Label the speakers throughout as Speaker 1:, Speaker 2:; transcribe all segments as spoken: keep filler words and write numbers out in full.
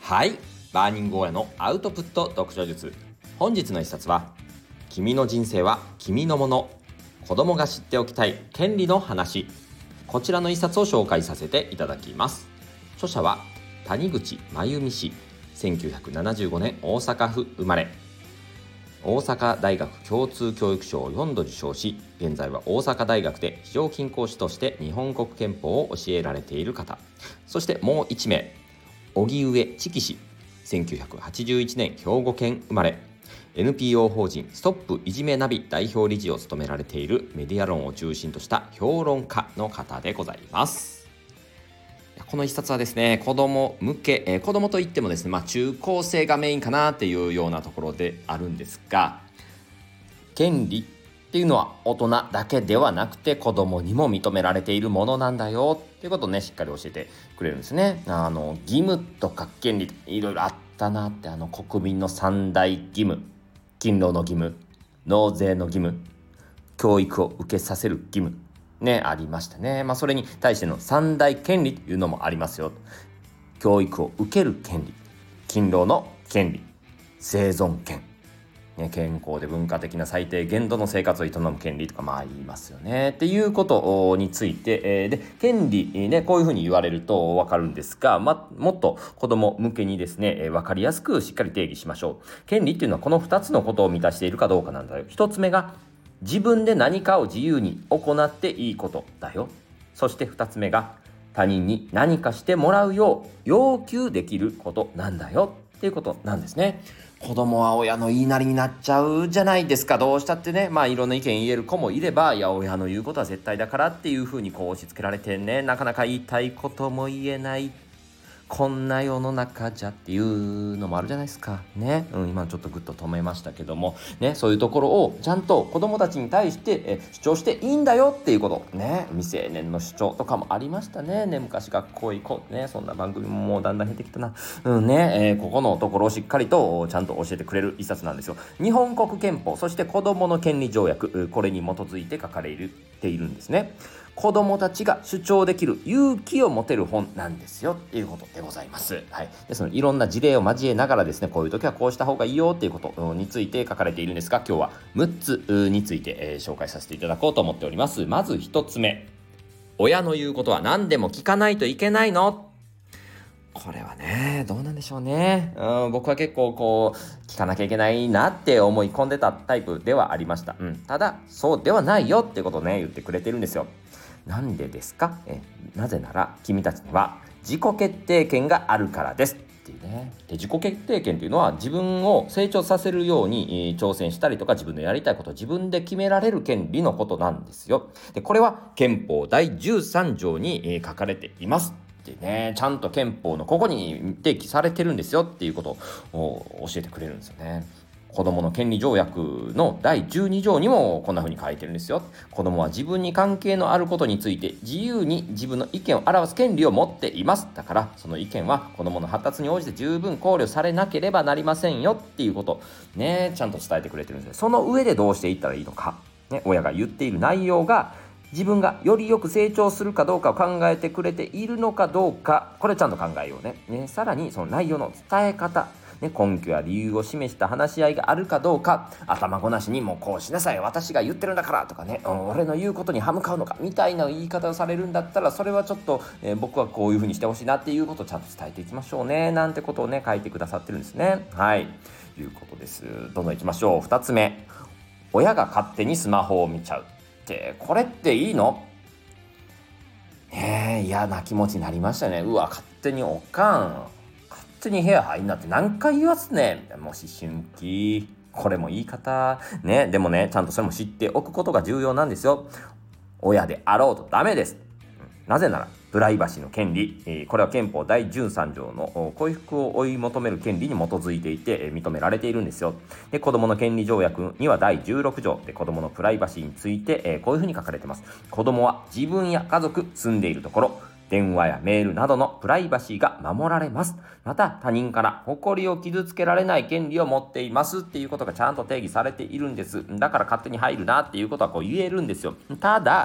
Speaker 1: はい、バーニング親のアウトプット読書術。本日の一冊は、君の人生は君のもの、子供が知っておきたい権利の話。こちらの一冊を紹介させていただきます。著者は谷口真由美氏、せんきゅうひゃくななじゅうごねん大阪府生まれ、大阪大学共通教育賞をよんど受賞し、現在は大阪大学で非常勤講師として日本国憲法を教えられている方。そしてもういち名、荻上チキ氏、せんきゅうひゃくはちじゅういちねん兵庫県生まれ、 エヌピーオー 法人ストップいじめナビ代表理事を務められているメディア論を中心とした評論家の方でございます。この一冊はですね、子供向け、えー、子供といってもですね、まあ、中高生がメインかなっていうようなところであるんですが、権利っていうのは大人だけではなくて子供にも認められているものなんだよっていうことをね、しっかり教えてくれるんですね。あの義務とか権利いろいろあったなって、あの国民の三大義務、勤労の義務、納税の義務、教育を受けさせる義務ね、ありましたね。まあそれに対しての三大権利というのもありますよ。教育を受ける権利、勤労の権利、生存権、ね、健康で文化的な最低限度の生活を営む権利とかまあ言いますよねっていうことについて、えー、で権利ね、こういうふうに言われると分かるんですが、ま、もっと子供向けにですね、えー、分かりやすくしっかり定義しましょう。権利っていうのはこのふたつのことを満たしているかどうかなんだよ。ひとつめが自分で何かを自由に行っていいことだよ。そしてふたつめが他人に何かしてもらうよう要求できることなんだよっていうことなんですね。子供は親の言いなりになっちゃうじゃないですか。どうしたってね、まあいろんな意見言える子もいれば、いや親の言うことは絶対だからっていうふうにこう押し付けられてね、なかなか言いたいことも言えない、こんな世の中じゃっていうのもあるじゃないですかね、うん、今ちょっとグッと止めましたけどもね、そういうところをちゃんと子供たちに対してえ主張していいんだよっていうことね。未成年の主張とかもありましたね。ね、昔学校行こうね、そんな番組ももうだんだん減ってきたな。うんね、えー、ここのところをしっかりとちゃんと教えてくれる一冊なんですよ。日本国憲法、そして子供の権利条約、これに基づいて書かれているんですね。子供たちが主張できる勇気を持てる本なんですよっていうことでございます。はい。でそのいろんな事例を交えながらですね、こういう時はこうした方がいいよっていうことについて書かれているんですが、今日はむっつについて、えー、紹介させていただこうと思っております。まずひとつめ、親の言うことは何でも聞かないといけないの？これはね、どうなんでしょうね。うん、僕は結構こう聞かなきゃいけないなって思い込んでたタイプではありました。うん、ただそうではないよってことをね言ってくれてるんですよ。なんでですか？えなぜなら君たちには自己決定権があるからですっていうね。で自己決定権というのは自分を成長させるように、えー、挑戦したりとか自分のやりたいことを自分で決められる権利のことなんですよ。でこれは憲法だいじゅうさん条に、えー、書かれていますってね、ちゃんと憲法のここに提起されてるんですよっていうことを教えてくれるんですよね。子どもの権利条約のだいじゅうに条にもこんな風に書いてるんですよ。子どもは自分に関係のあることについて自由に自分の意見を表す権利を持っています。だからその意見は子どもの発達に応じて十分考慮されなければなりませんよっていうことね、ちゃんと伝えてくれてるんです。その上でどうしていったらいいのか、ね、親が言っている内容が自分がよりよく成長するかどうかを考えてくれているのかどうか、これちゃんと考えようね。ね、さらにその内容の伝え方、ね、根拠や理由を示した話し合いがあるかどうか、頭ごなしにもうこうしなさい、私が言ってるんだからとかね、俺の言うことに歯向かうのかみたいな言い方をされるんだったら、それはちょっと、えー、僕はこういう風にしてほしいなっていうことをちゃんと伝えていきましょうね、なんてことをね書いてくださってるんですね。はい、いうことです。どんどんいきましょう。ふたつめ、親が勝手にスマホを見ちゃうって、これっていいの？ねえ、嫌な気持ちになりましたね。うわ、勝手におかん勝手に部屋入んなって何回言わすねん。もう思春期、これも言い方ね。でもね、ちゃんとそれも知っておくことが重要なんですよ。親であろうとダメです。なぜならプライバシーの権利、これは憲法だいじゅうさん条の幸福を追い求める権利に基づいていて認められているんですよ。で子どもの権利条約にはだいじゅうろく条で子どものプライバシーについてこういうふうに書かれています。子どもは自分や家族、住んでいるところ、電話やメールなどのプライバシーが守られます。また他人から誇りを傷つけられない権利を持っていますっていうことがちゃんと定義されているんです。だから勝手に入るなっていうことはこう言えるんですよ。ただ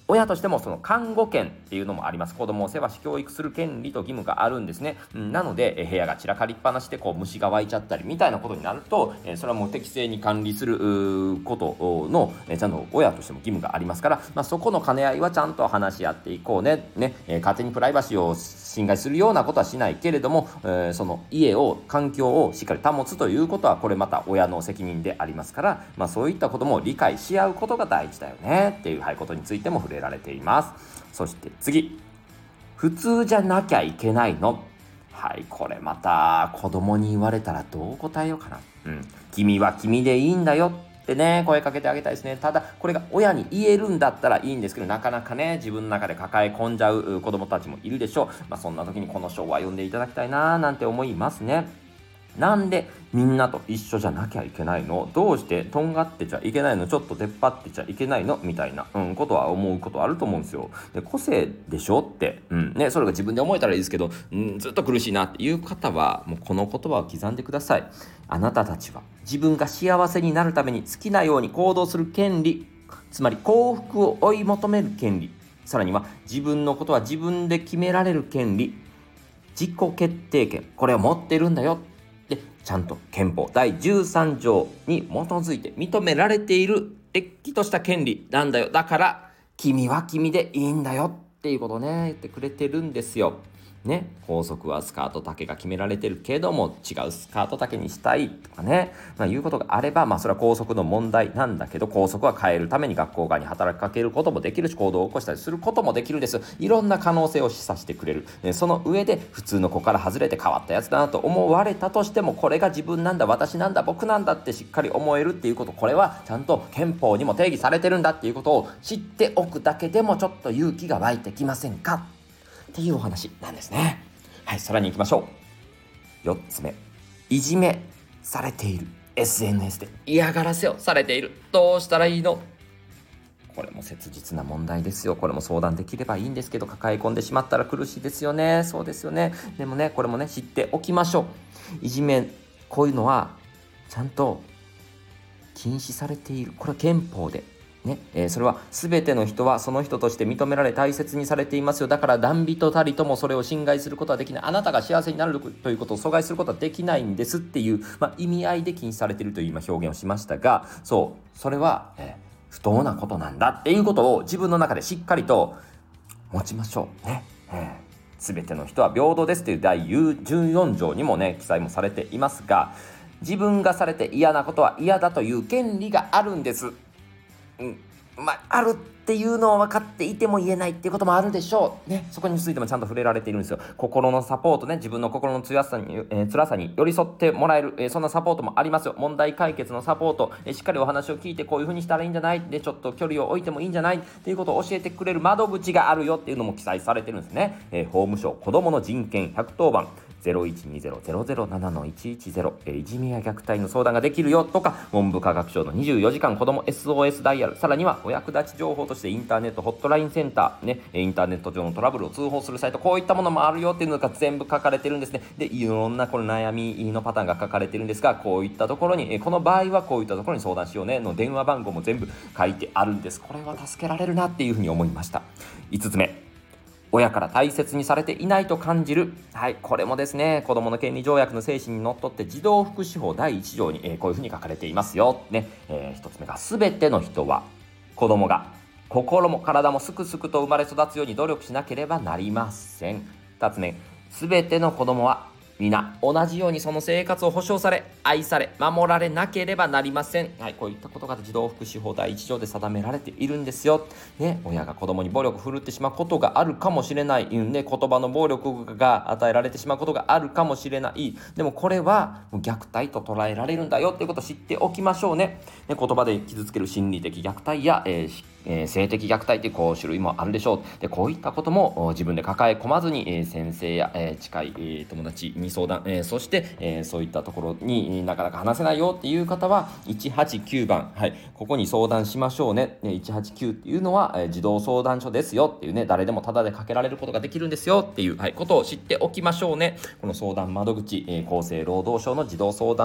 Speaker 1: 親としてもその看護権っていうのもあります。子供を世話し教育する権利と義務があるんですね、うん、なのでえ部屋が散らかりっぱなしでこう虫が湧いちゃったりみたいなことになると、えそれはもう適正に管理することのえちゃんと親としても義務がありますから、まあ、そこの兼ね合いはちゃんと話し合っていこうね、ねえ勝手にプライバシーを侵害するようなことはしないけれども、えー、その家を環境をしっかり保つということはこれまた親の責任でありますから、まあ、そういったことも理解し合うことが大事だよねっていう、はい、ことについても触れられています。そして次、普通じゃなきゃいけないの。はい、これまた子供に言われたらどう答えようかな。うん、君は君でいいんだよってね、声かけてあげたいですね。ただこれが親に言えるんだったらいいんですけど、なかなかね自分の中で抱え込んじゃう子供たちもいるでしょう。まあ、そんな時にこの章は読んでいただきたいななんて思いますね。なんでみんなと一緒じゃなきゃいけないの、どうしてとんがってちゃいけないの、ちょっと出っ張ってちゃいけないのみたいな、うん、ことは思うことあると思うんですよ。で個性でしょって、うんね、それが自分で思えたらいいですけど、うん、ずっと苦しいなっていう方はもうこの言葉を刻んでください。あなたたちは自分が幸せになるために好きなように行動する権利、つまり幸福を追い求める権利、さらには自分のことは自分で決められる権利、自己決定権、これを持ってるんだよ。でちゃんと憲法だいじゅうさん条に基づいて認められているれっきとした権利なんだよ。だから君は君でいいんだよっていうことをね言ってくれてるんですよ。ね、校則はスカート丈が決められてるけども違うスカート丈にしたいとかね、まあ、いうことがあれば、まあ、それは校則の問題なんだけど、校則は変えるために学校側に働きかけることもできるし、行動を起こしたりすることもできるんです。いろんな可能性を示唆してくれる。その上で普通の子から外れて変わったやつだなと思われたとしても、これが自分なんだ、私なんだ、僕なんだってしっかり思えるっていうこと、これはちゃんと憲法にも定義されてるんだっていうことを知っておくだけでもちょっと勇気が湧いてきませんかっていうお話なんですね。はい、さらに行きましょう。よっつめ、いじめされている。 エスエヌエス で嫌がらせをされている。どうしたらいいの。これも切実な問題ですよ。これも相談できればいいんですけど、抱え込んでしまったら苦しいですよね。そうですよね。でもね、これもね知っておきましょう。いじめ、こういうのはちゃんと禁止されている。これは憲法でね、えー、それは全ての人はその人として認められ大切にされていますよ。だから何人たりともそれを侵害することはできない。あなたが幸せになるということを阻害することはできないんですっていう、まあ、意味合いで禁止されているという今表現をしましたが、そうそれは、えー、不当なことなんだっていうことを自分の中でしっかりと持ちましょうね。えー、全ての人は平等ですというだいじゅうよん条にもね記載もされていますが、自分がされて嫌なことは嫌だという権利があるんです。うん、まあ、あるっていうのを分かっていても言えないっていうこともあるでしょうね。そこについてもちゃんと触れられているんですよ。心のサポートね、自分の心の強さに、えー、辛さに寄り添ってもらえる、えー、そんなサポートもありますよ。問題解決のサポート、えー、しっかりお話を聞いてこういう風にしたらいいんじゃないで、ちょっと距離を置いてもいいんじゃないっていうことを教えてくれる窓口があるよっていうのも記載されてるんですね。えー、法務省子どもの人権ひゃくとおばんゼロいちにゼロゼロゼロななのいちいちゼロ、いじめや虐待の相談ができるよとか、文部科学省のにじゅうよじかん子ども エスオーエス ダイヤル、さらにはお役立ち情報としてインターネットホットラインセンター、ね、インターネット上のトラブルを通報するサイト、こういったものもあるよっていうのが全部書かれてるんですね。で、いろんなこの悩みのパターンが書かれてるんですが、こういったところにこの場合はこういったところに相談しようねの電話番号も全部書いてあるんです。これは助けられるなっていうふうに思いました。いつつめ、親から大切にされていないと感じる。はい、これもですね、子どもの権利条約の精神にのっとって児童福祉法だいいち条に、えー、こういうふうに書かれていますよ。ね、えー、ひとつめが、すべての人は子どもが心も体もすくすくと生まれ育つように努力しなければなりません。ふたつめ、すべての子どもは皆同じようにその生活を保障され、愛され、守られなければなりません。はい、こういったことが児童福祉法だいいち条で定められているんですよ。ね、親が子供に暴力を振るってしまうことがあるかもしれない、うんね、言葉の暴力が与えられてしまうことがあるかもしれない。でもこれは虐待と捉えられるんだよっていうことを知っておきましょうね。ね、言葉で傷つける心理的虐待や、えーえー、性的虐待ってこう種類もあるでしょう。で、こういったことも自分で抱え込まずに、えー、先生や、えー、近い、えー、友達に相談、えー、そして、えー、そういったところに、えー、なかなか話せないよっていう方はいちはちきゅうばん、はい、ここに相談しましょうね。いちはちきゅうっていうのは、えー、児童相談所ですよっていうね、誰でもタダでかけられることができるんですよっていう、はい、ことを知っておきましょうね。この相談窓口、えー、厚生労働省の児童相談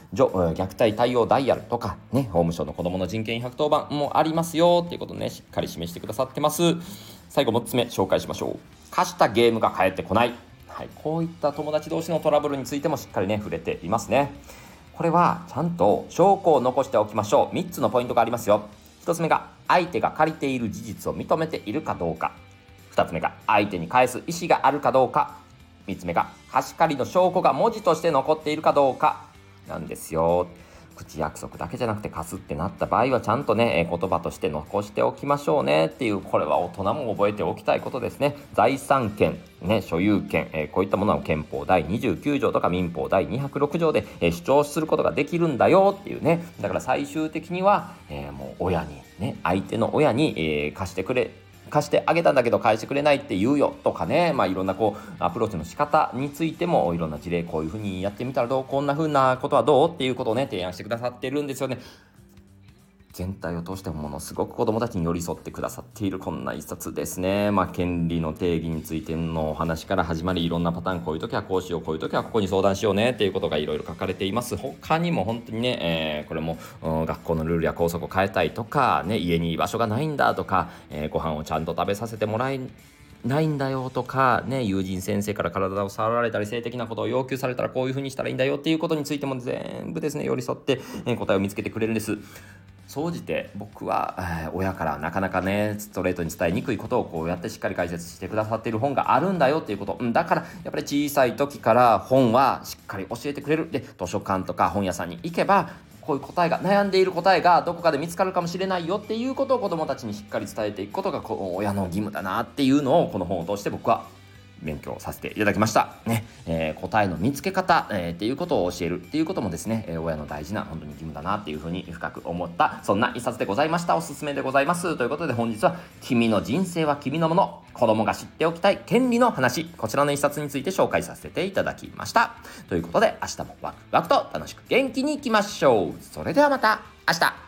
Speaker 1: 虐待対応ダイヤルとかね、法務省の子どもの人権ひゃくとおばんもありますよっていうことをねしっかり示してくださってます。最後もっつめ紹介しましょう。貸したゲームが返ってこない、はい、こういった友達同士のトラブルについてもしっかりね触れていますね。これはちゃんと証拠を残しておきましょう。みっつのポイントがありますよ。ひとつめが相手が借りている事実を認めているかどうか、ふたつめが相手に返す意思があるかどうか、みっつめが貸し借りの証拠が文字として残っているかどうかなんですよ。口約束だけじゃなくて貸すってなった場合はちゃんとね言葉として残しておきましょうねっていう、これは大人も覚えておきたいことですね。財産権、ね、所有権、えー、こういったものは憲法だいにじゅうきゅうじょうとか民法だいにひゃくろくじょうで、えー、主張することができるんだよっていうね。だから最終的には、えー、もう親にね、相手の親に、えー、貸してくれ貸してあげたんだけど返してくれないって言うよとかね、まあいろんなこうアプローチの仕方についてもいろんな事例、こういう風にやってみたらどう、こんな風なことはどうっていうことをね提案してくださってるんですよね。全体を通してものすごく子どもたちに寄り添ってくださっているこんな一冊ですね。まあ権利の定義についてのお話から始まり、いろんなパターン、こういう時はこうしよう、こういう時はここに相談しようねっていうことがいろいろ書かれています。他にも本当にね、えー、これも学校のルールや校則を変えたいとかね、家に居場所がないんだとか、えー、ご飯をちゃんと食べさせてもらえないんだよとかね、友人先生から体を触られたり性的なことを要求されたらこういう風にしたらいいんだよっていうことについても全部ですね寄り添って、えー、答えを見つけてくれるんです。総じて僕は、えー、親からなかなかねストレートに伝えにくいことをこうやってしっかり解説してくださっている本があるんだよっていうこと、うん、だからやっぱり小さい時から本はしっかり教えてくれる。で図書館とか本屋さんに行けばこういう答えが、悩んでいる答えがどこかで見つかるかもしれないよっていうことを子どもたちにしっかり伝えていくことがこう親の義務だなっていうのをこの本を通して僕は勉強させていただきましたね。えー、答えの見つけ方、えー、っていうことを教えるっていうこともですね、えー、親の大事な本当に義務だなっていうふうに深く思ったそんな一冊でございました。おすすめでございますということで、本日は君の人生は君のもの、子供が知っておきたい権利の話、こちらの一冊について紹介させていただきましたということで、明日もワクワクと楽しく元気にいきましょう。それではまた明日。